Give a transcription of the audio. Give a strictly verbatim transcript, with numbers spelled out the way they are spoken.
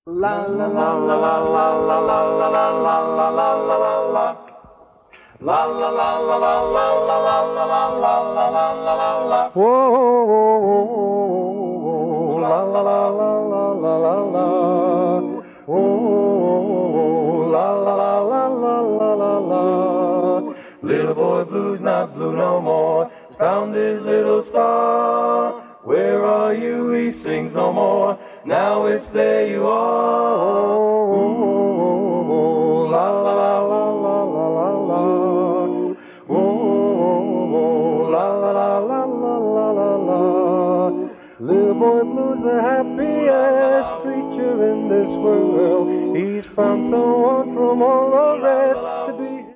La la la la la la la la la la la la la la la la. La la la la la la la la la la la la la la la la. Whoa, la la la la la la la la. Whoa, la la la la la la la la. Little boy blue's not blue no more. He's found his little star. Where are you? He sings no more. Now it's there you are. Oh, la la la la la la la la. Oh, la la la la la la la la. Little boy blue's the happiest creature in this world. He's found someone from all the rest.